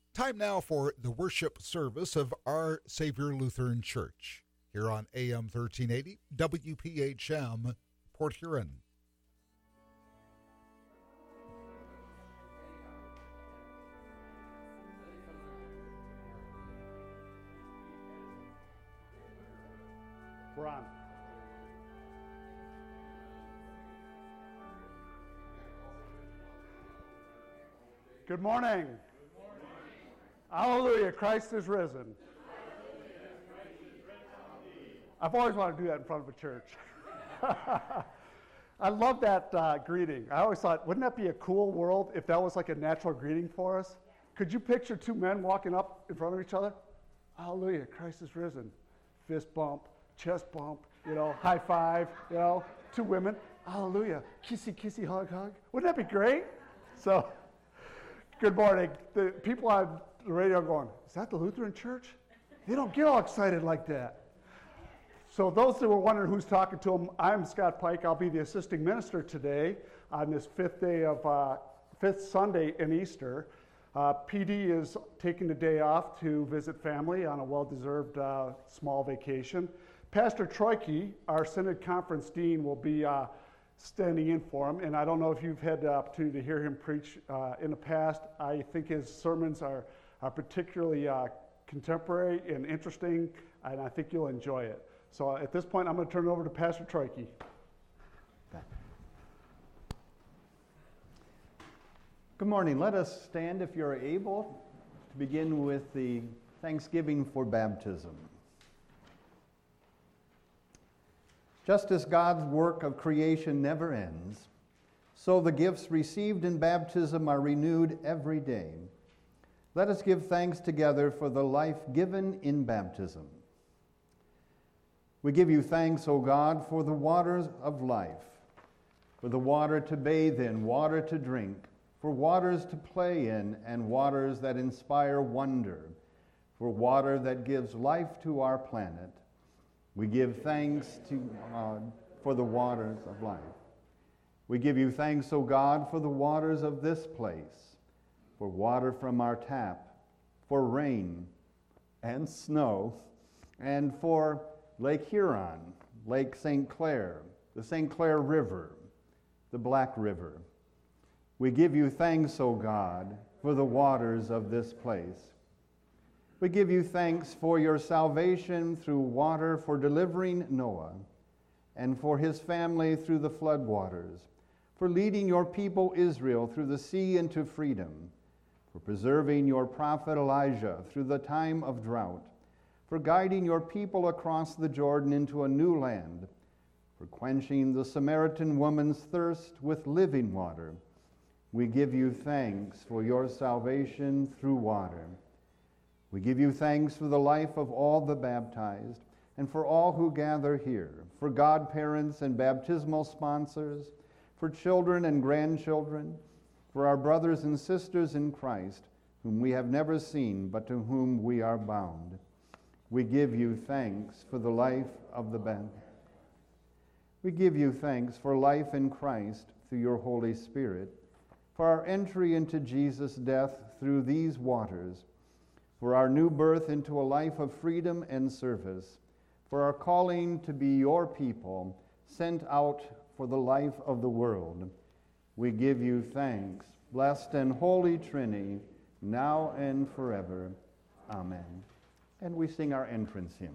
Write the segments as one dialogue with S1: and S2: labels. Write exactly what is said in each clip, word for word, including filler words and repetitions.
S1: Time now for the worship service of Our Savior Lutheran Church here on A M thirteen eighty W P H M Port Huron.
S2: We're on. Good morning. Hallelujah, Christ is risen. I've always wanted to do that in front of a church. I love that uh, greeting. I always thought, wouldn't that be a cool world if that was like a natural greeting for us? Could you picture two men walking up in front of each other? Hallelujah, Christ is risen. Fist bump, chest bump, you know, high five, you know, two women. Hallelujah, kissy, kissy, hug, hug. Wouldn't that be great? So, good morning. The people on the radio going, is that the Lutheran Church? They don't get all excited like that. So those that were wondering who's talking to them, I'm Scott Pike. I'll be the assisting minister today on this fifth day of, uh, fifth Sunday in Easter. Uh, P D is taking the day off to visit family on a well-deserved uh, small vacation. Pastor Troike, our Synod Conference Dean, will be uh, standing in for him, and I don't know if you've had the opportunity to hear him preach uh, in the past. I think his sermons are, are particularly uh, contemporary and interesting, and I think you'll enjoy it. So at this point, I'm going to turn it over to Pastor Troike.
S3: Good morning. Let us stand if you're able to begin with the thanksgiving for baptism. Just as God's work of creation never ends, so the gifts received in baptism are renewed every day. Let us give thanks together for the life given in baptism. We give you thanks, O God, for the waters of life, for the water to bathe in, water to drink, for waters to play in, and waters that inspire wonder, for water that gives life to our planet. We give thanks to God for the waters of life. We give you thanks, O God, for the waters of this place, for water from our tap, for rain and snow, and for Lake Huron, Lake Saint Clair, the Saint Clair River, the Black River. We give you thanks, O God, for the waters of this place. We give you thanks for your salvation through water, for delivering Noah, and for his family through the flood waters, for leading your people Israel through the sea into freedom, for preserving your prophet Elijah through the time of drought, for guiding your people across the Jordan into a new land, for quenching the Samaritan woman's thirst with living water. We give you thanks for your salvation through water. We give you thanks for the life of all the baptized and for all who gather here, for godparents and baptismal sponsors, for children and grandchildren, for our brothers and sisters in Christ, whom we have never seen but to whom we are bound. We give you thanks for the life of the baptized. We give you thanks for life in Christ through your Holy Spirit, for our entry into Jesus' death through these waters, for our new birth into a life of freedom and service, for our calling to be your people, sent out for the life of the world. We give you thanks, blessed and holy Trinity, now and forever. Amen. And we sing our entrance hymn.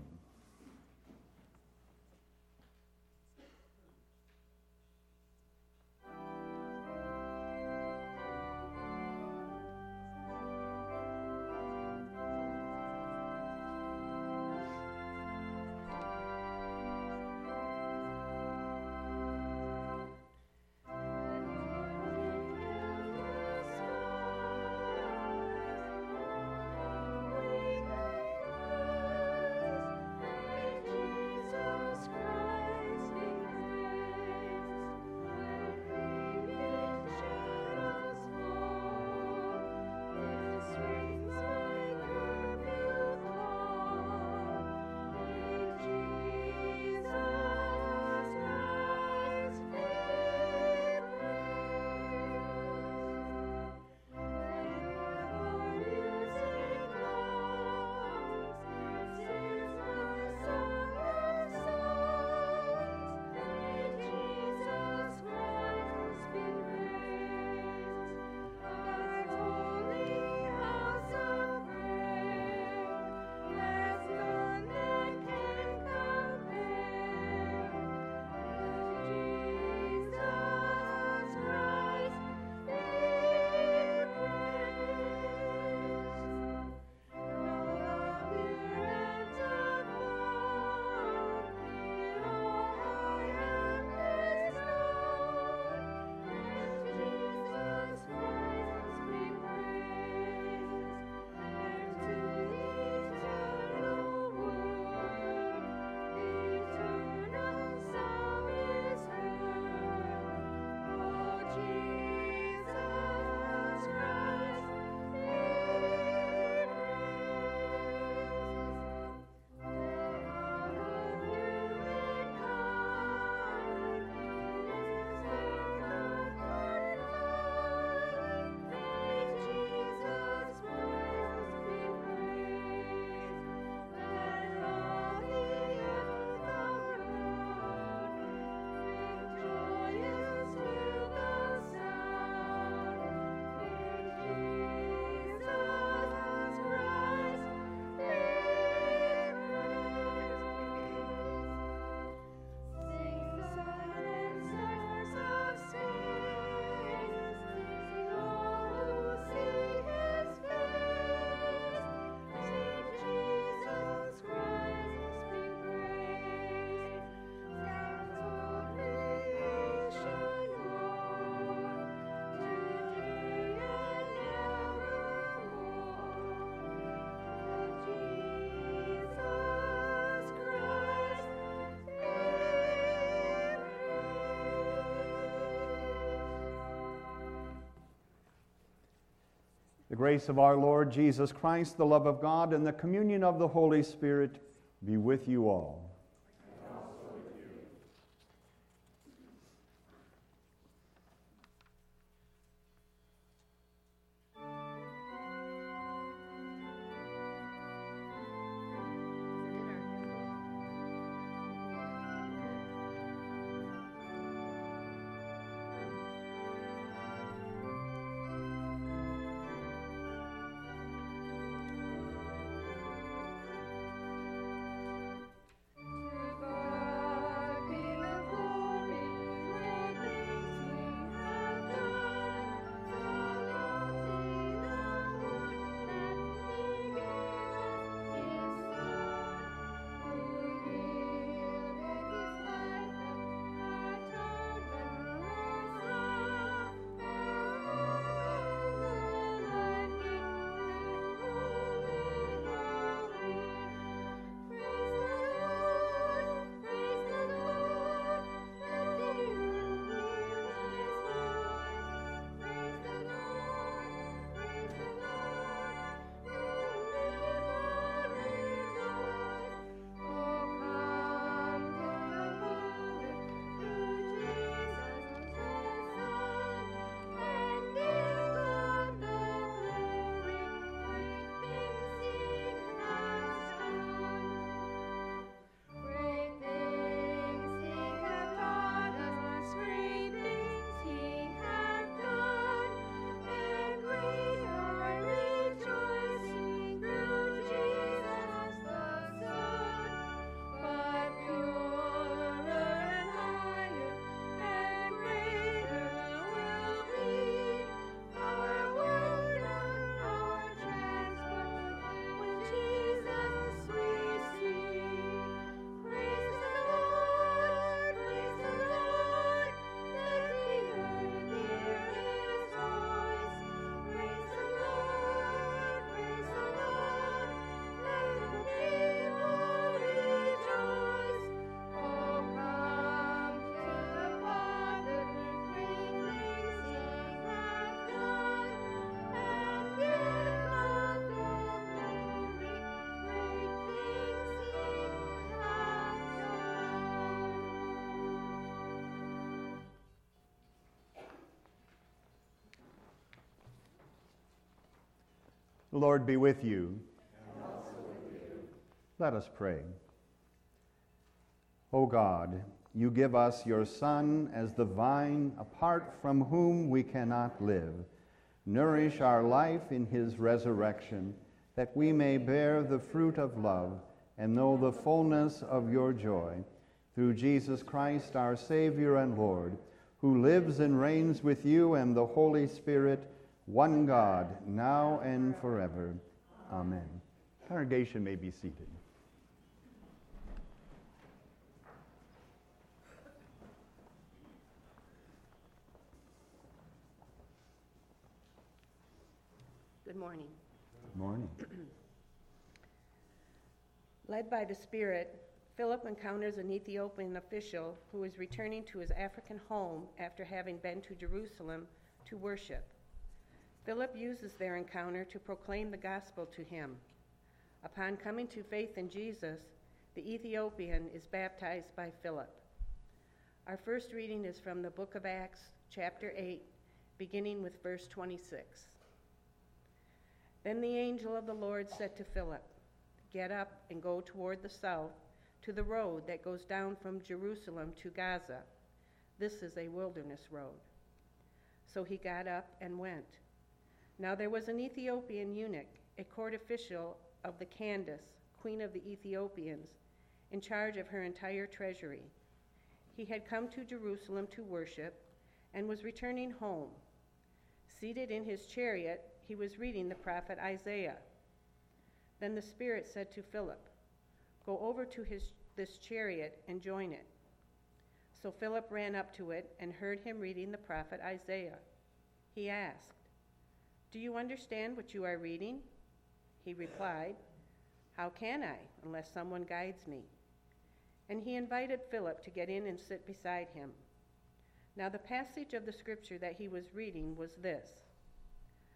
S3: The grace of our Lord Jesus Christ, the love of God, and the communion of the Holy Spirit be with you all.
S4: And also with you.
S3: The Lord be with you.
S4: And also with you.
S3: Let us pray. O God, you give us your Son as the vine, apart from whom we cannot live. Nourish our life in his resurrection, that we may bear the fruit of love and know the fullness of your joy. Through Jesus Christ, our Savior and Lord, who lives and reigns with you and the Holy Spirit, one God, now and forever. Amen. Congregation may be seated.
S5: Good morning.
S3: Good morning.
S5: Led by the Spirit, Philip encounters an Ethiopian official who is returning to his African home after having been to Jerusalem to worship. Philip uses their encounter to proclaim the gospel to him. Upon coming to faith in Jesus, the Ethiopian is baptized by Philip. Our first reading is from the book of Acts, chapter eight, beginning with verse twenty-six. Then the angel of the Lord said to Philip, "Get up and go toward the south to the road that goes down from Jerusalem to Gaza. This is a wilderness road." So he got up and went. Now there was an Ethiopian eunuch, a court official of the Candace, queen of the Ethiopians, in charge of her entire treasury. He had come to Jerusalem to worship and was returning home. Seated in his chariot, he was reading the prophet Isaiah. Then the Spirit said to Philip, "Go over to his, this chariot and join it." So Philip ran up to it and heard him reading the prophet Isaiah. He asked, "Do you understand what you are reading?" He replied, "How can I, unless someone guides me?" And he invited Philip to get in and sit beside him. Now the passage of the scripture that he was reading was this: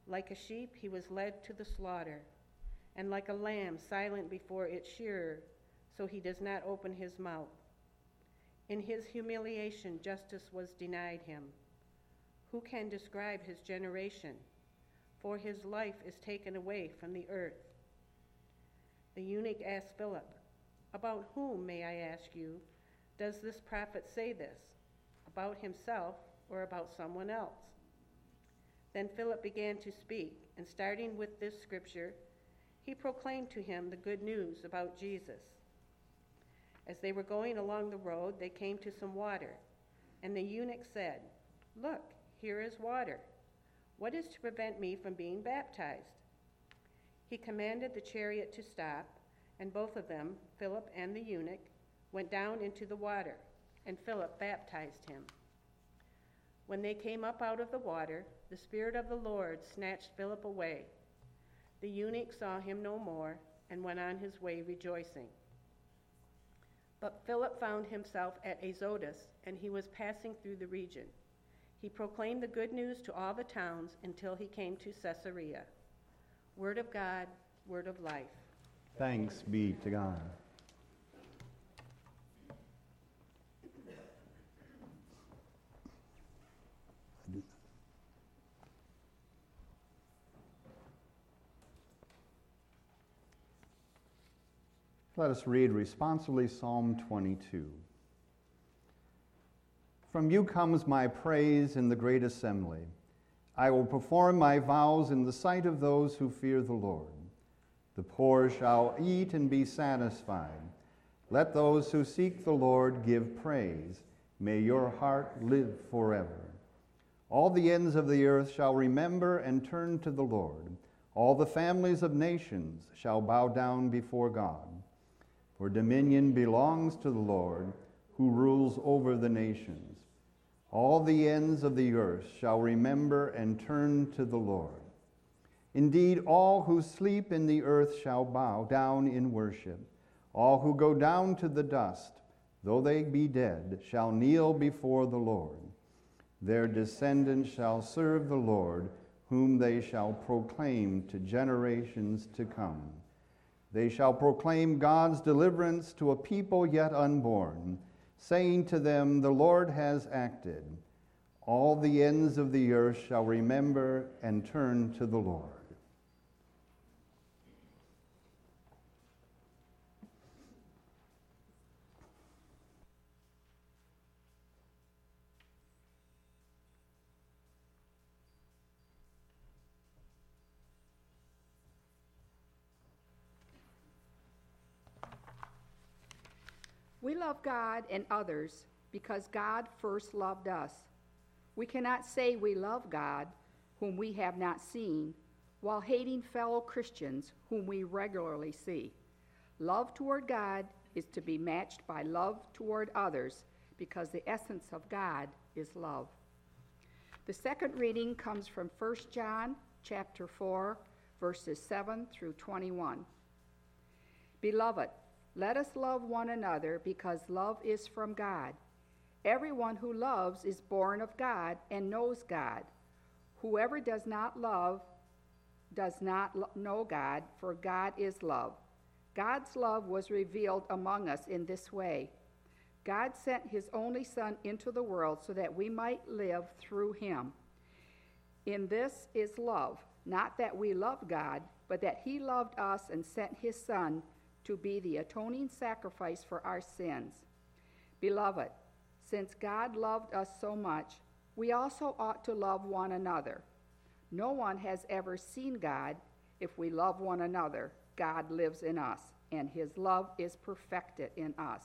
S5: Like a sheep he was led to the slaughter, and like a lamb silent before its shearer, so he does not open his mouth. In his humiliation justice was denied him. Who can describe his generation? For his life is taken away from the earth. The eunuch asked Philip, "About whom, may I ask you, does this prophet say this? About himself or about someone else?" Then Philip began to speak, and starting with this scripture, he proclaimed to him the good news about Jesus. As they were going along the road, they came to some water, and the eunuch said, "Look, here is water. What is to prevent me from being baptized?" He commanded the chariot to stop, and both of them, Philip and the eunuch, went down into the water, and Philip baptized him. When they came up out of the water, the Spirit of the Lord snatched Philip away. The eunuch saw him no more and went on his way rejoicing. But Philip found himself at Azotus, and he was passing through the region. He proclaimed the good news to all the towns until he came to Caesarea. Word of God, word of life.
S3: Thanks be to God. Let us read responsively Psalm twenty-two. From you comes my praise in the great assembly. I will perform my vows in the sight of those who fear the Lord. The poor shall eat and be satisfied. Let those who seek the Lord give praise. May your heart live forever. All the ends of the earth shall remember and turn to the Lord. All the families of nations shall bow down before God. For dominion belongs to the Lord, who rules over the nations. All the ends of the earth shall remember and turn to the Lord. Indeed, all who sleep in the earth shall bow down in worship. All who go down to the dust, though they be dead, shall kneel before the Lord. Their descendants shall serve the Lord, whom they shall proclaim to generations to come. They shall proclaim God's deliverance to a people yet unborn, saying to them, the Lord has acted. All the ends of the earth shall remember and turn to the Lord.
S6: We love God and others because God first loved us. We cannot say we love God, whom we have not seen, while hating fellow Christians whom we regularly see. Love toward God is to be matched by love toward others, because the essence of God is love. The second reading comes from First John chapter four, verses seven through twenty-one. Beloved, let us love one another, because love is from God. Everyone who loves is born of God and knows God. Whoever does not love does not lo- know God, for God is love. God's love was revealed among us in this way. God sent his only Son into the world so that we might live through him. In this is love, not that we love God, but that he loved us and sent his Son to be the atoning sacrifice for our sins. Beloved, since God loved us so much, we also ought to love one another. No one has ever seen God. If we love one another, God lives in us, and his love is perfected in us.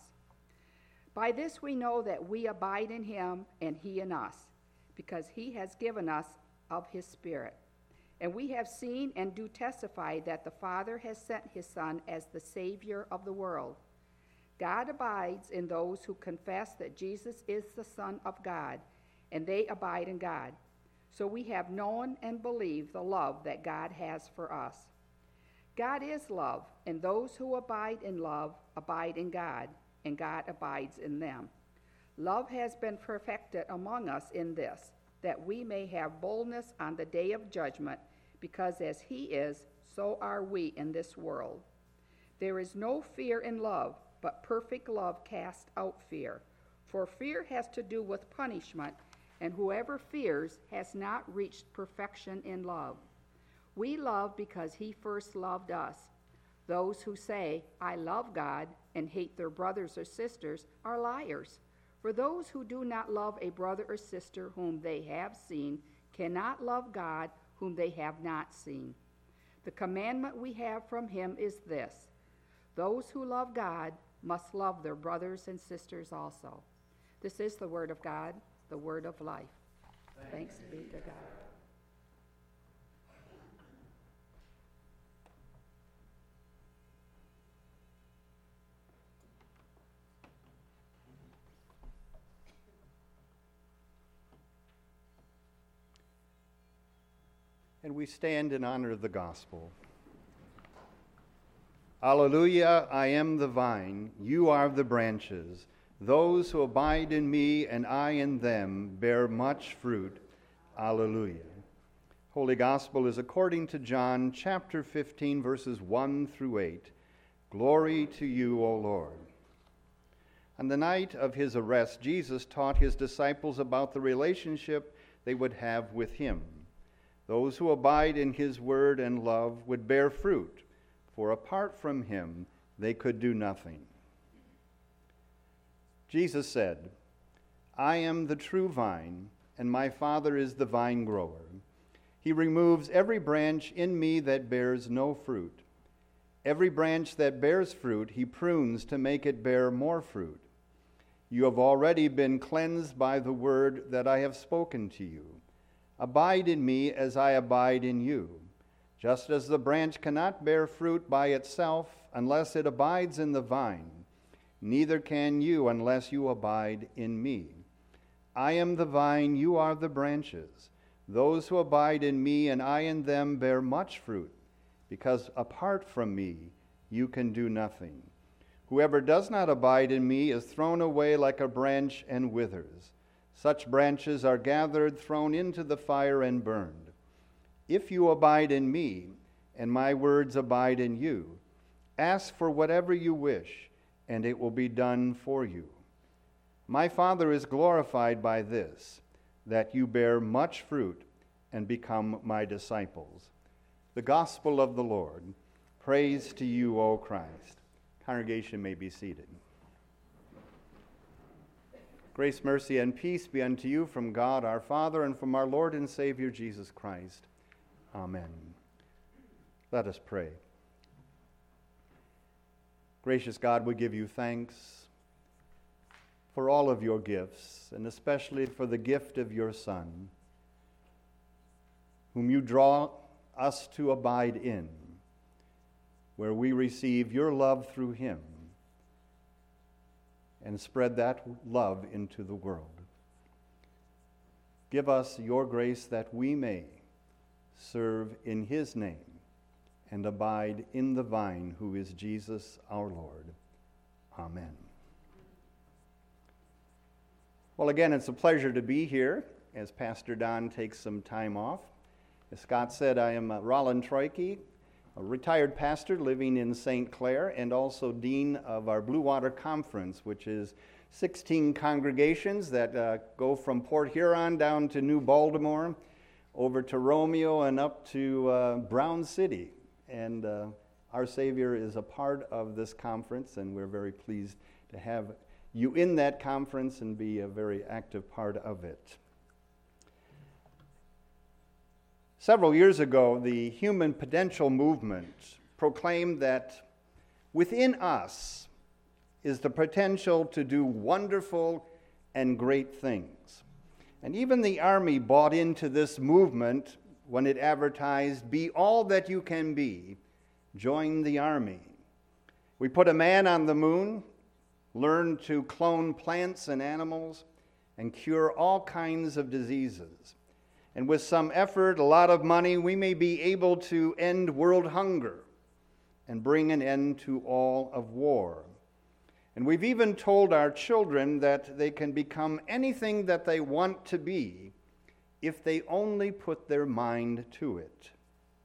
S6: By this we know that we abide in him and he in us, because he has given us of his Spirit. And we have seen and do testify that the Father has sent his Son as the Savior of the world. God abides in those who confess that Jesus is the Son of God, and they abide in God. So we have known and believed the love that God has for us. God is love, and those who abide in love abide in God, and God abides in them. Love has been perfected among us in this, that we may have boldness on the day of judgment, because as he is, so are we in this world. There is no fear in love, but perfect love casts out fear. For fear has to do with punishment, and whoever fears has not reached perfection in love. We love because he first loved us. Those who say, I love God, and hate their brothers or sisters are liars. For those who do not love a brother or sister whom they have seen cannot love God whom they have not seen. The commandment we have from him is this: those who love God must love their brothers and sisters also. This is the word of God, the word of life. Thanks, Thanks be to God.
S3: And we stand in honor of the gospel. Alleluia, I am the vine, you are the branches. Those who abide in me and I in them bear much fruit. Alleluia. Holy Gospel is according to John chapter fifteen, verses one through eight. Glory to you, O Lord. On the night of his arrest, Jesus taught his disciples about the relationship they would have with him. Those who abide in his word and love would bear fruit, for apart from him they could do nothing. Jesus said, I am the true vine, and my Father is the vine grower. He removes every branch in me that bears no fruit. Every branch that bears fruit he prunes to make it bear more fruit. You have already been cleansed by the word that I have spoken to you. Abide in me as I abide in you. Just as the branch cannot bear fruit by itself unless it abides in the vine, neither can you unless you abide in me. I am the vine, you are the branches. Those who abide in me and I in them bear much fruit, because apart from me you can do nothing. Whoever does not abide in me is thrown away like a branch and withers. Such branches are gathered, thrown into the fire, and burned. If you abide in me, and my words abide in you, ask for whatever you wish, and it will be done for you. My Father is glorified by this, that you bear much fruit and become my disciples. The Gospel of the Lord. Praise to you, O Christ. Congregation may be seated. Grace, mercy, and peace be unto you from God our Father and from our Lord and Savior Jesus Christ. Amen. Let us pray. Gracious God, we give you thanks for all of your gifts, and especially for the gift of your Son, whom you draw us to abide in, where we receive your love through him and spread that love into the world. Give us your grace that we may serve in his name and abide in the vine who is Jesus our Lord. Amen. Well, again, it's a pleasure to be here as Pastor Don takes some time off. As Scott said, I am uh, Roland Troike, a retired pastor living in Saint Clair and also dean of our Blue Water Conference, which is sixteen congregations that uh, go from Port Huron down to New Baltimore, over to Romeo and up to uh, Brown City. And uh, our Savior is a part of this conference, and we're very pleased to have you in that conference and be a very active part of it. Several years ago, the Human Potential Movement proclaimed that within us is the potential to do wonderful and great things. And even the Army bought into this movement when it advertised, "Be all that you can be, join the Army." We put a man on the moon, learned to clone plants and animals, and cure all kinds of diseases. And with some effort, a lot of money, we may be able to end world hunger and bring an end to all of war. And we've even told our children that they can become anything that they want to be if they only put their mind to it.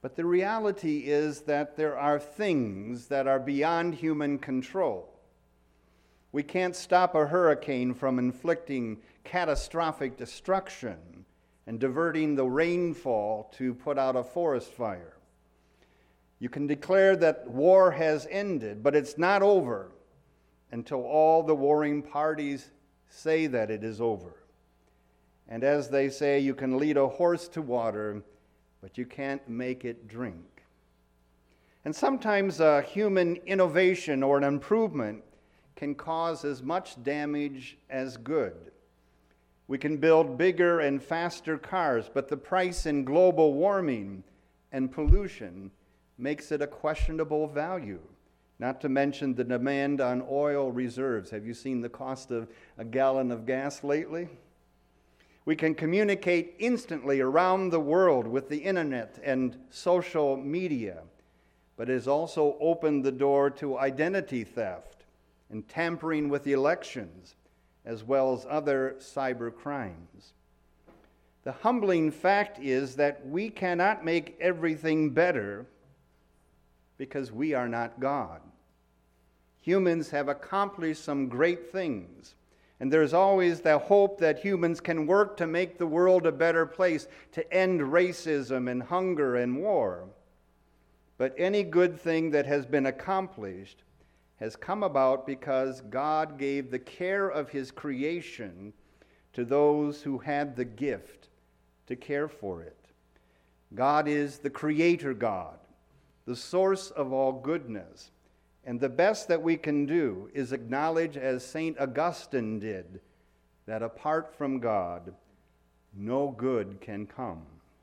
S3: But the reality is that there are things that are beyond human control. We can't stop a hurricane from inflicting catastrophic destruction and diverting the rainfall to put out a forest fire. You can declare that war has ended, but it's not over until all the warring parties say that it is over. And as they say, you can lead a horse to water, but you can't make it drink. And sometimes a human innovation or an improvement can cause as much damage as good. We can build bigger and faster cars, but the price in global warming and pollution makes it a questionable value, not to mention the demand on oil reserves. Have you seen the cost of a gallon of gas lately? We can communicate instantly around the world with the internet and social media, but it has also opened the door to identity theft and tampering with the elections, as well as other cyber crimes. The humbling fact is that we cannot make everything better because we are not God. Humans have accomplished some great things, and there's always the hope that humans can work to make the world a better place, to end racism and hunger and war. But any good thing that has been accomplished has come about because God gave the care of his creation to those who had the gift to care for it. God is the creator God, the source of all goodness. And the best that we can do is acknowledge, as Saint Augustine did, that apart from God, no good can come.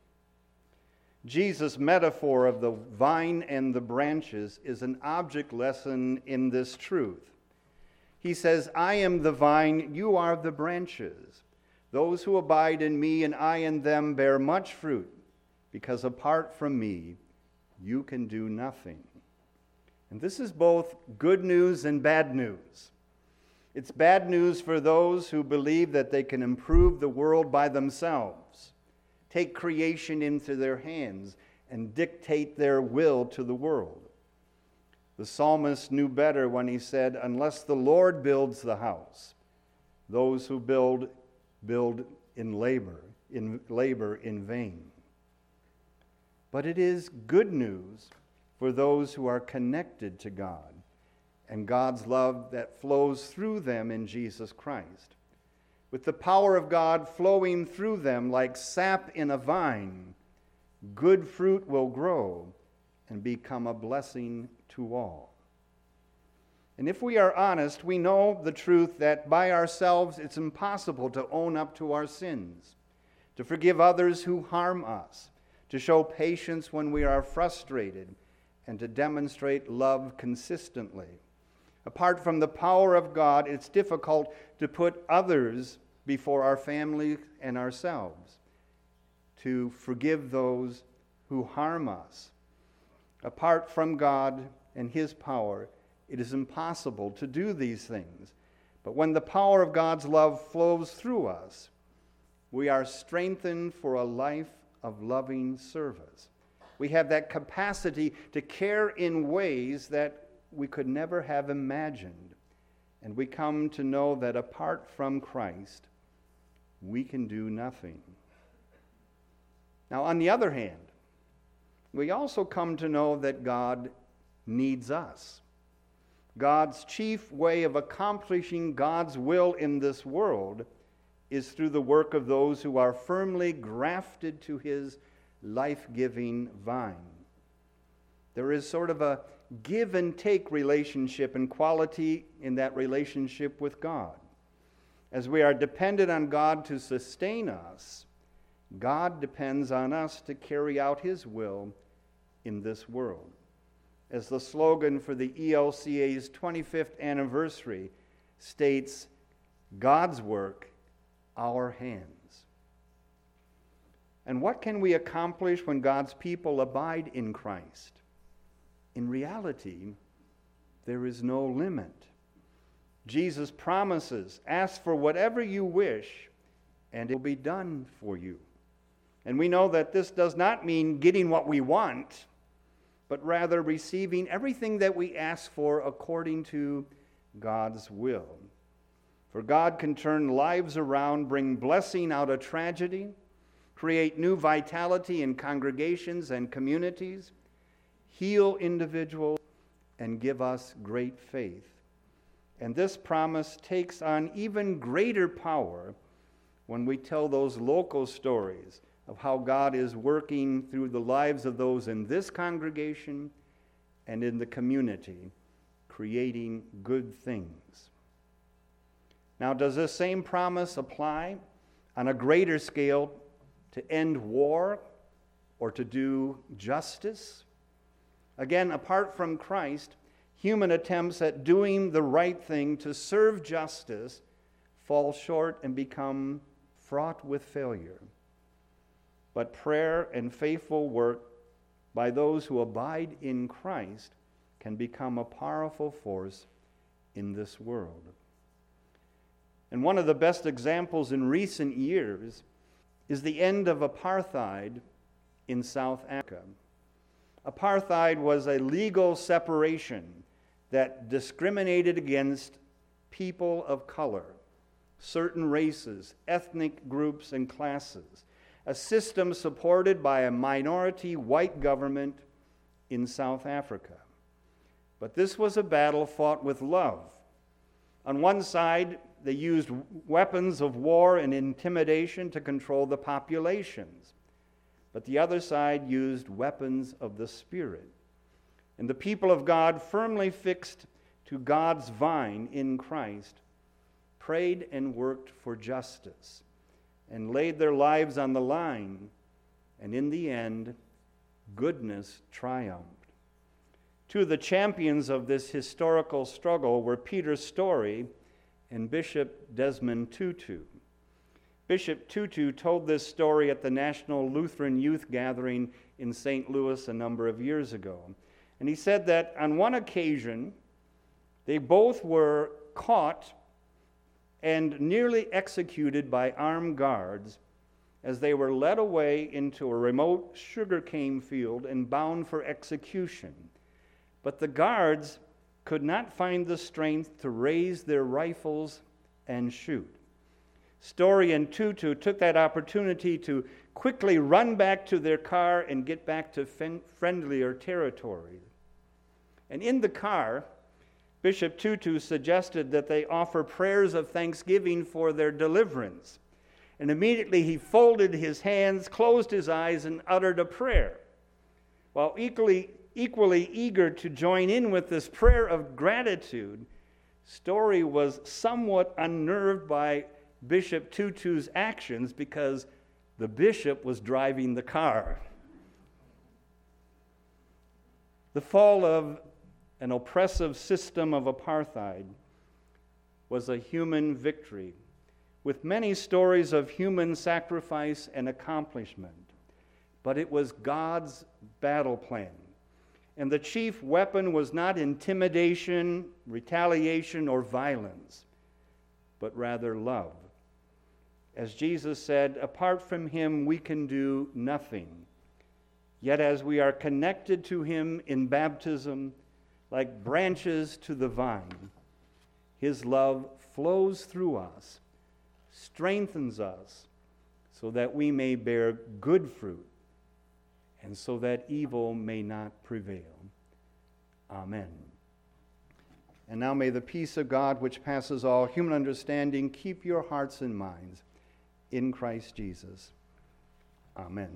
S3: Jesus' metaphor of the vine and the branches is an object lesson in this truth. He says, I am the vine, you are the branches. Those who abide in me and I in them bear much fruit, because apart from me, you can do nothing. And this is both good news and bad news. It's bad news for those who believe that they can improve the world by themselves, take creation into their hands, and dictate their will to the world. The psalmist knew better when he said, unless the Lord builds the house, those who build, build in labor, in labor in vain. But it is good news for those who are connected to God and God's love that flows through them in Jesus Christ. With the power of God flowing through them like sap in a vine, good fruit will grow and become a blessing to all. And if we are honest, we know the truth that by ourselves it's impossible to own up to our sins, to forgive others who harm us, to show patience when we are frustrated, and to demonstrate love consistently. Apart from the power of God, it's difficult to put others before our family and ourselves, to forgive those who harm us. Apart from God and his power, it is impossible to do these things. But when the power of God's love flows through us, we are strengthened for a life of loving service. We have that capacity to care in ways that we could never have imagined. And we come to know that apart from Christ, we can do nothing. Now, on the other hand, we also come to know that God needs us. God's chief way of accomplishing God's will in this world is through the work of those who are firmly grafted to his life-giving vine. There is sort of a give and take relationship and quality in that relationship with God. As we are dependent on God to sustain us, God depends on us to carry out his will in this world. As the slogan for the E L C A's twenty-fifth anniversary states, God's work, our hands. And what can we accomplish when God's people abide in Christ? In reality, there is no limit. Jesus promises, ask for whatever you wish, and it will be done for you.
S7: And we know that this does not mean getting what we want, but rather receiving everything that we ask for according to God's will. For God can turn lives around, bring blessing out of tragedy, create new vitality in congregations and communities, heal individuals, and give us great faith. And this promise takes on even greater power when we tell those local stories of how God is working through the lives of those in this congregation and in the community, creating good things. Now, does this same promise apply on a greater scale to end war or to do justice? Again, apart from Christ, human attempts at doing the right thing to serve justice fall short and become fraught with failure. But prayer and faithful work by those who abide in Christ can become a powerful force in this world. And one of the best examples in recent years is the end of apartheid in South Africa. Apartheid was a legal separation that discriminated against people of color, certain races, ethnic groups, and classes, a system supported by a minority white government in South Africa. But this was a battle fought with love. On one side, they used weapons of war and intimidation to control the populations, but the other side used weapons of the Spirit. And the people of God, firmly fixed to God's vine in Christ, prayed and worked for justice and laid their lives on the line, and in the end, goodness triumphed. Two of the champions of this historical struggle were Peter Story and Bishop Desmond Tutu. Bishop Tutu told this story at the National Lutheran Youth Gathering in Saint Louis a number of years ago. And he said that on one occasion, they both were caught and nearly executed by armed guards as they were led away into a remote sugarcane field and bound for execution. But the guards could not find the strength to raise their rifles and shoot. Story and Tutu took that opportunity to quickly run back to their car and get back to fen- friendlier territory. And in the car, Bishop Tutu suggested that they offer prayers of thanksgiving for their deliverance. And immediately he folded his hands, closed his eyes, and uttered a prayer. While equally, equally eager to join in with this prayer of gratitude, Story was somewhat unnerved by Bishop Tutu's actions because the bishop was driving the car. The fall of an oppressive system of apartheid was a human victory, with many stories of human sacrifice and accomplishment. But it was God's battle plan. And the chief weapon was not intimidation, retaliation, or violence, but rather love. As Jesus said, apart from him we can do nothing. Yet as we are connected to him in baptism, like branches to the vine, his love flows through us, strengthens us, so that we may bear good fruit, and so that evil may not prevail. Amen. And now may the peace of God, which passes all human understanding, keep your hearts and minds in Christ Jesus. Amen.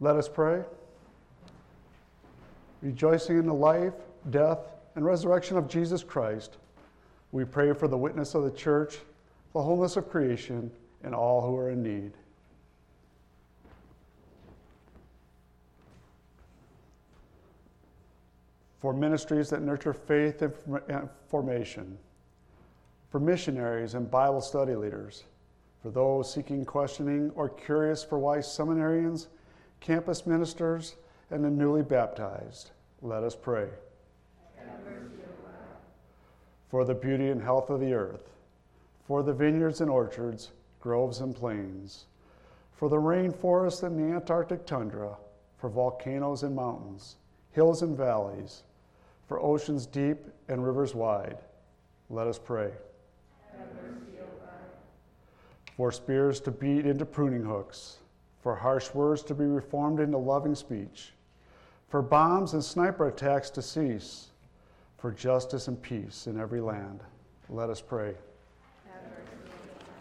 S2: Let us pray. Rejoicing in the life, death, and resurrection of Jesus Christ, we pray for the witness of the church, the wholeness of creation, and all who are in need. For ministries that nurture faith and formation, for missionaries and Bible study leaders, for those seeking questioning or curious for why seminarians, campus ministers, and the newly baptized, let us pray. For the beauty and health of the earth, for the vineyards and orchards, groves and plains, for the rainforest and the Antarctic tundra, for volcanoes and mountains, hills and valleys, for oceans deep and rivers wide, let us pray.
S4: Have mercy, O God.
S2: For spears to beat into pruning hooks, for harsh words to be reformed into loving speech, for bombs and sniper attacks to cease, for justice and peace in every land, let us pray.
S4: Have mercy, O God.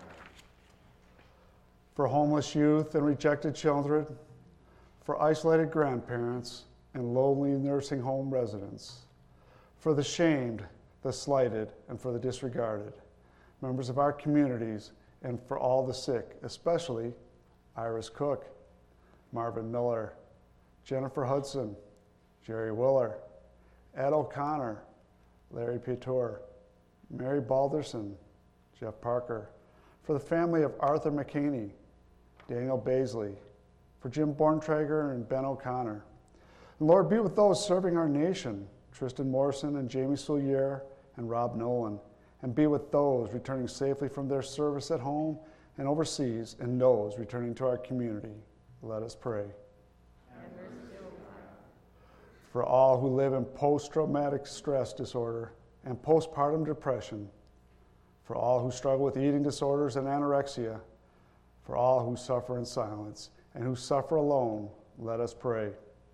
S2: For homeless youth and rejected children, for isolated grandparents and lonely nursing home residents, for the shamed, the slighted, and for the disregarded, members of our communities, and for all the sick, especially Iris Cook, Marvin Miller, Jennifer Hudson, Jerry Willer, Ed O'Connor, Larry Petour, Mary Balderson, Jeff Parker, for the family of Arthur McCaney, Daniel Baisley, for Jim Borntrager and Ben O'Connor. And Lord, be with those serving our nation, Tristan Morrison and Jamie Soulier and Rob Nolan, and be with those returning safely from their service at home and overseas, and those returning to our community. Let us pray.
S4: Have mercy, O God.
S2: For all who live in post-traumatic stress disorder and postpartum depression, for all who struggle with eating disorders and anorexia, for all who suffer in silence and who suffer alone, let us pray.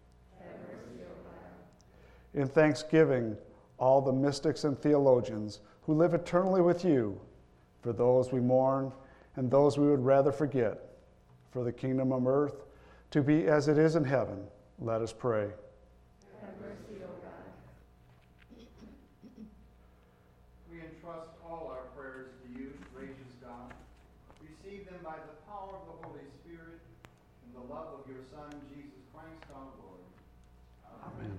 S2: In thanksgiving, all the mystics and theologians who live eternally with you, for those we mourn and those we would rather forget, for the kingdom of earth to be as it is in heaven, let us pray.
S4: Have mercy, O God.
S3: We entrust all our prayers to you, gracious God. Receive them by the power of the Holy Spirit and the love of your Son, Jesus Christ our Lord. Amen.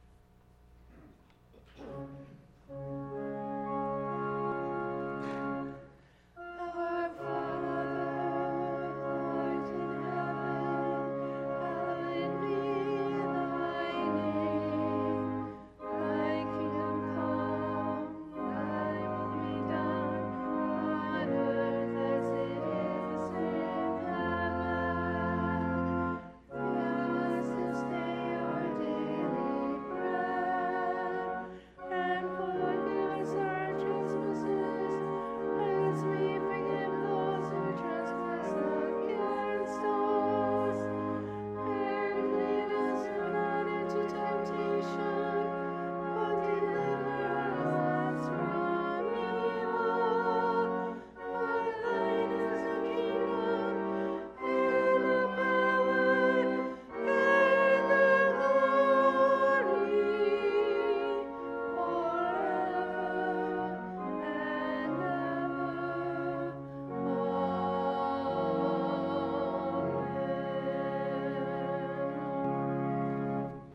S4: Our Father, who art in heaven, hallowed be thy name. Thy kingdom come, thy will be done, on earth as it is in heaven. Give us this day our daily bread, and forgive us our trespasses, as we forgive those who trespass against us. And lead us not into temptation, but deliver us from evil. For thine is the kingdom, and the power, and the glory, forever and ever. Amen.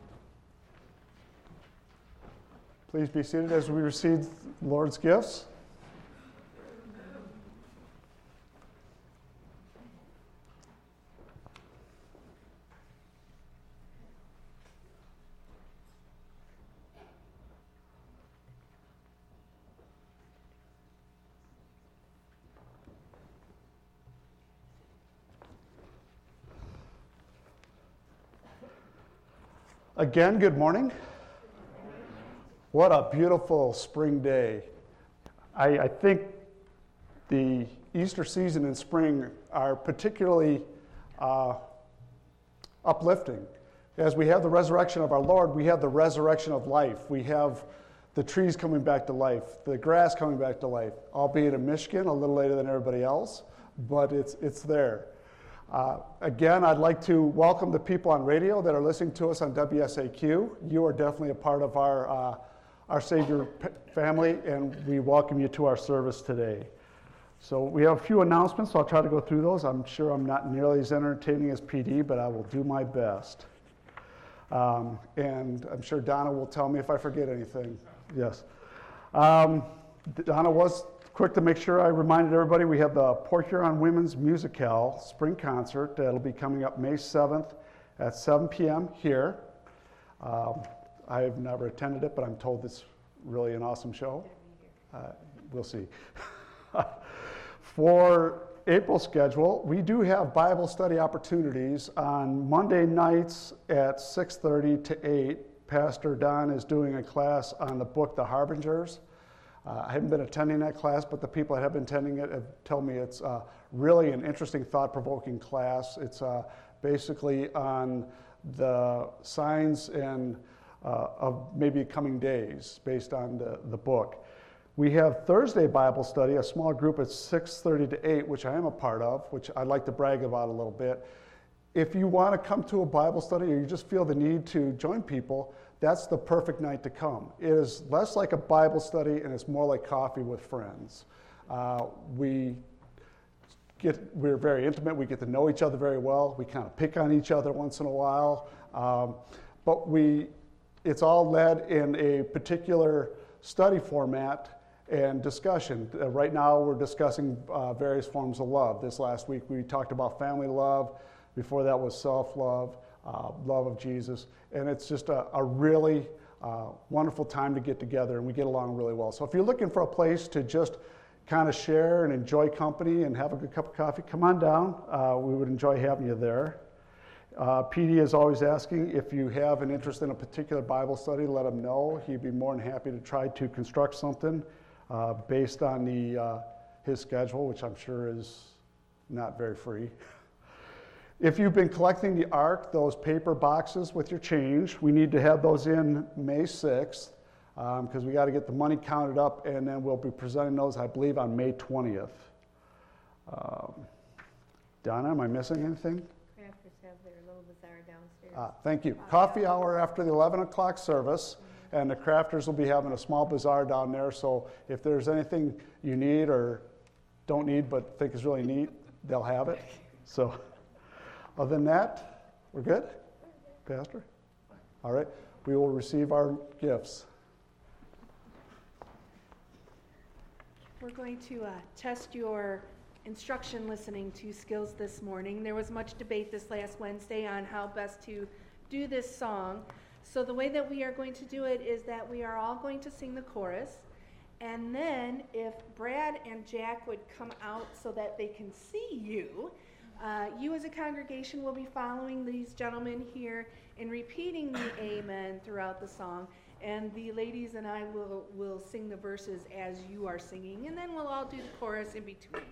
S2: Please be seated as we receive the Lord's gifts. Again, good morning. What a beautiful spring day. I, I think the Easter season and spring are particularly uh, uplifting. As we have the resurrection of our Lord, we have the resurrection of life. We have the trees coming back to life, the grass coming back to life, albeit in Michigan a little later than everybody else, but it's, it's there. Uh, again, I'd like to welcome the people on radio that are listening to us on W S A Q. You are definitely a part of our, uh, our Savior p- family, and we welcome you to our service today. So we have a few announcements, so I'll try to go through those. I'm sure I'm not nearly as entertaining as P D, but I will do my best. Um, and I'm sure Donna will tell me if I forget anything. Yes. Um, Donna was quick to make sure I reminded everybody we have the Port Huron Women's Musicale Spring Concert that'll be coming up May seventh at seven p.m. here. Um, I've never attended it, but I'm told it's really an awesome show. Uh, we'll see. For April schedule, we do have Bible study opportunities on Monday nights at six thirty to eight. Pastor Don is doing a class on the book The Harbingers. Uh, I haven't been attending that class, but the people that have been attending it have told me it's uh, really an interesting, thought-provoking class. It's uh, basically on the signs and uh, of maybe coming days based on the, the book. We have Thursday Bible study, a small group at six thirty to eight, which I am a part of, which I'd like to brag about a little bit. If you want to come to a Bible study or you just feel the need to join people, that's the perfect night to come. It is less like a Bible study and it's more like coffee with friends. Uh, we get, we're very intimate, we get to know each other very well, we kind of pick on each other once in a while, um, but we, it's all led in a particular study format and discussion. Uh, right now we're discussing uh, various forms of love. This last week we talked about family love, before that was self-love, uh, love of Jesus, and it's just a, a really uh, wonderful time to get together, and we get along really well. So if you're looking for a place to just kind of share and enjoy company and have a good cup of coffee, come on down. Uh, we would enjoy having you there. Uh, P D is always asking if you have an interest in a particular Bible study, let him know. He'd be more than happy to try to construct something uh, based on the, uh, his schedule, which I'm sure is not very free. If you've been collecting the Ark, those paper boxes with your change, we need to have those in May sixth because um, we got to get the money counted up, and then we'll be presenting those, I believe, on May twentieth. Um, Donna, am I missing anything?
S4: Crafters have their little bazaar downstairs.
S2: Ah, thank you. Coffee hour after the eleven o'clock service, and the crafters will be having a small bazaar down there, so if there's anything you need or don't need but think is really neat, they'll have it. So. Other than that, we're good? Pastor? All right. We will receive our gifts.
S8: We're going to uh, test your instruction listening to skills this morning. There was much debate this last Wednesday on how best to do this song. So the way that we are going to do it is that we are all going to sing the chorus. And then if Brad and Jack would come out so that they can see you, Uh, you as a congregation will be following these gentlemen here and repeating the amen throughout the song. And the ladies and I will, will sing the verses as you are singing. And then we'll all do the chorus in between.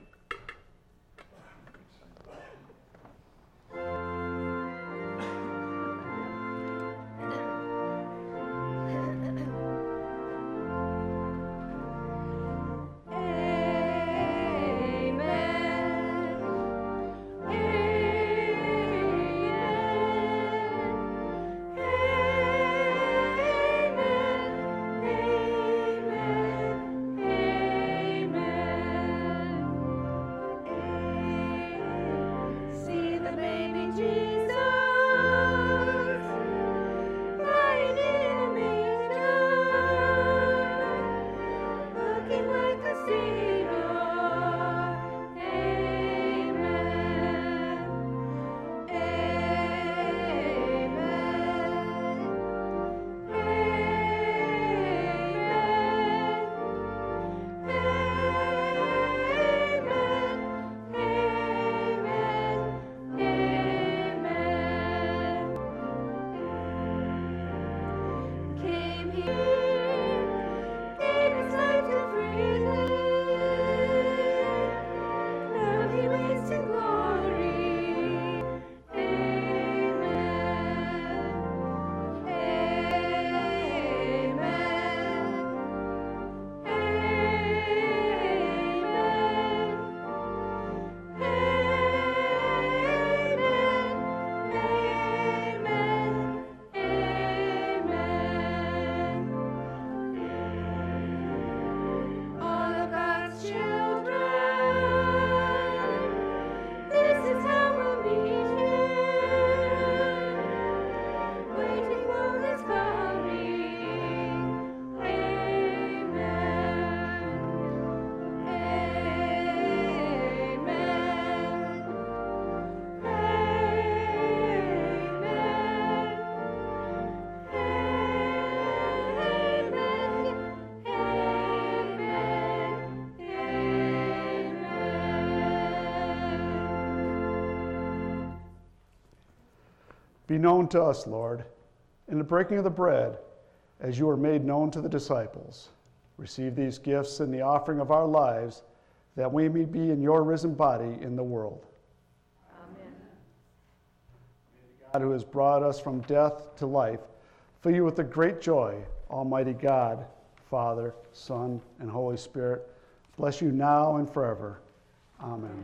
S2: be known to us, Lord, in the breaking of the bread, as you were made known to the disciples. Receive these gifts in the offering of our lives, that we may be in your risen body in the world.
S4: Amen.
S2: God, who has brought us from death to life, fill you with the great joy, Almighty God, Father, Son, and Holy Spirit. Bless you now and forever. Amen.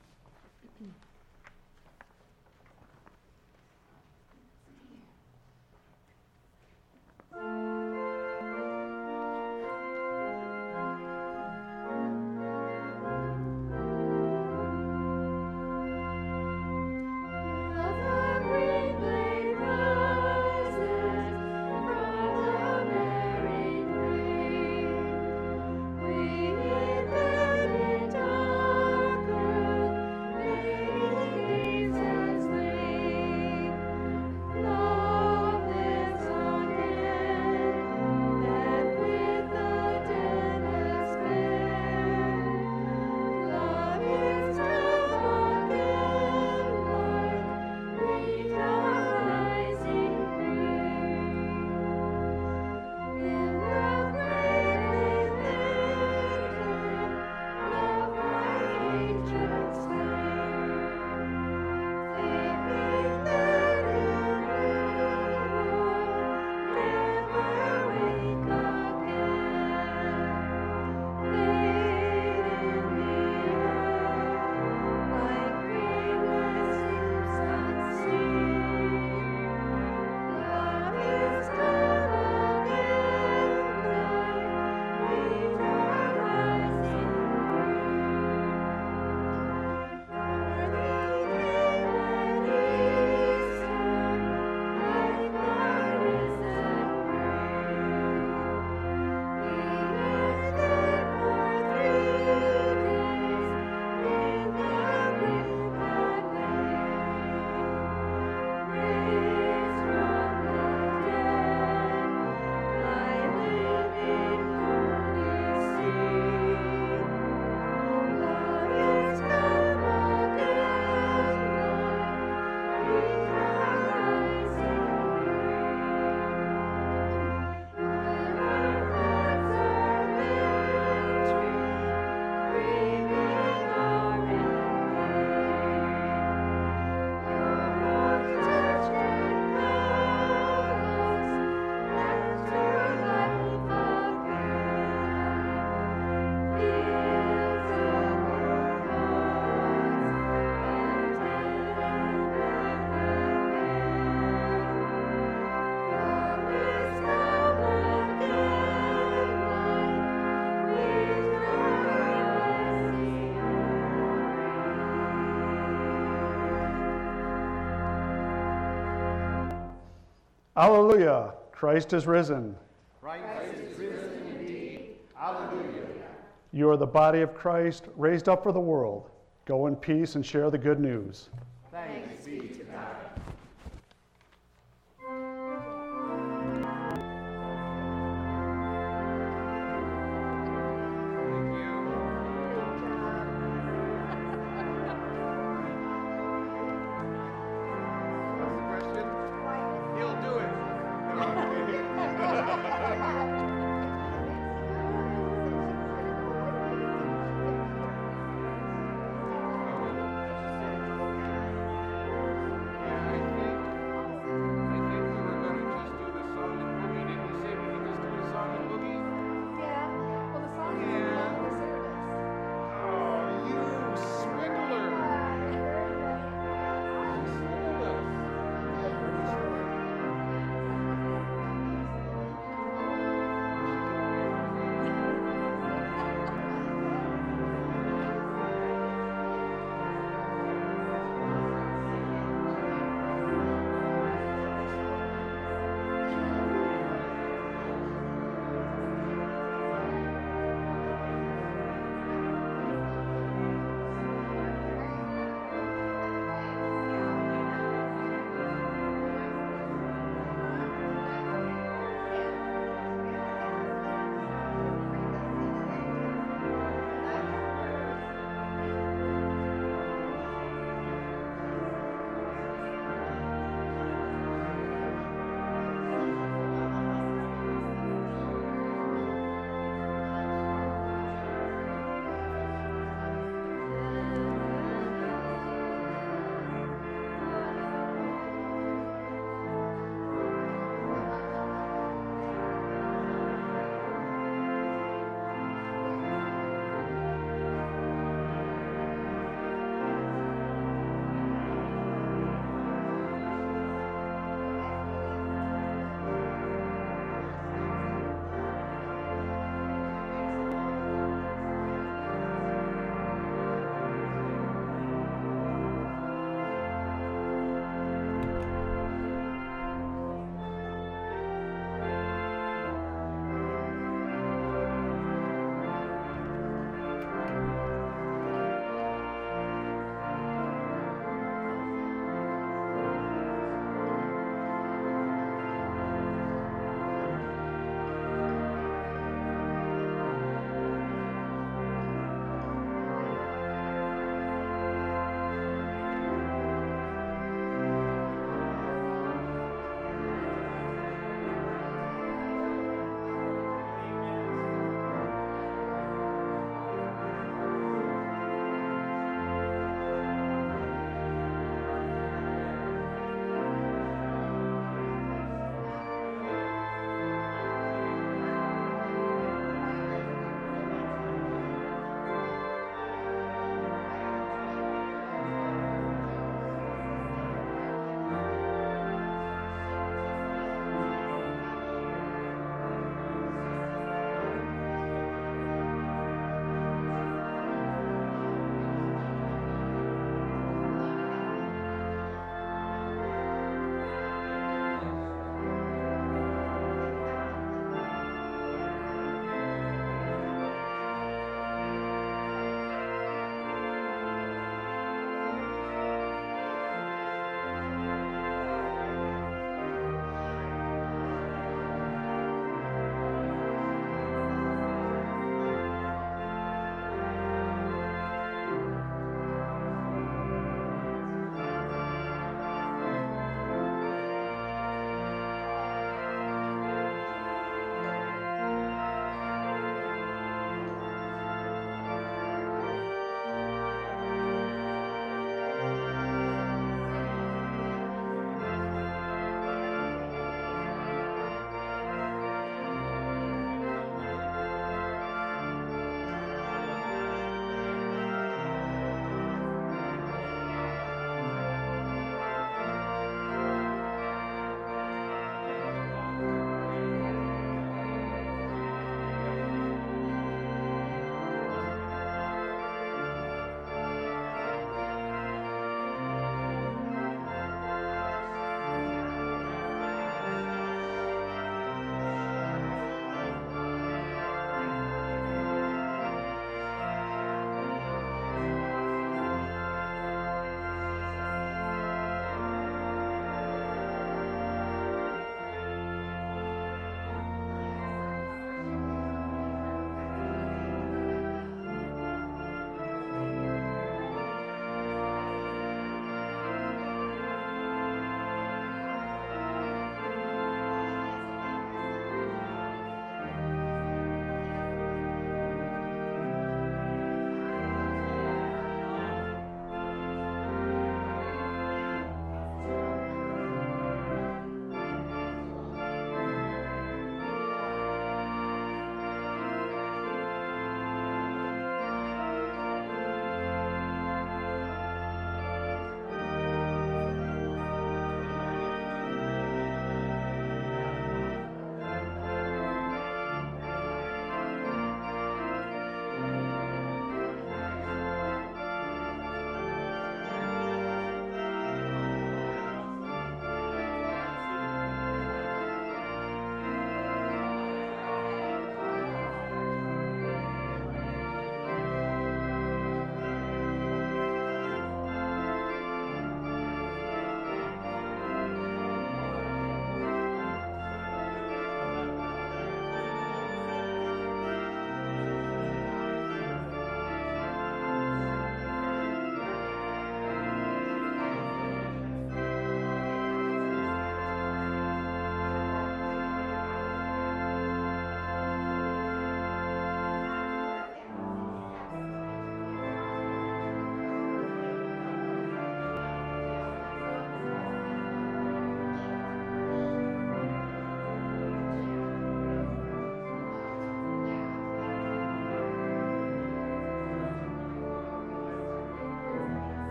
S2: Hallelujah. Christ is risen.
S3: Christ is risen indeed. Hallelujah.
S2: You are the body of Christ, raised up for the world. Go in peace and share the good news.
S3: Thanks be to God.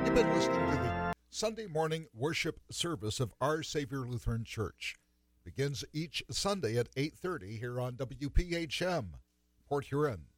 S1: You've been listening to the Sunday morning worship service of Our Savior Lutheran Church. Begins each Sunday at eight thirty here on W P H M, Port Huron.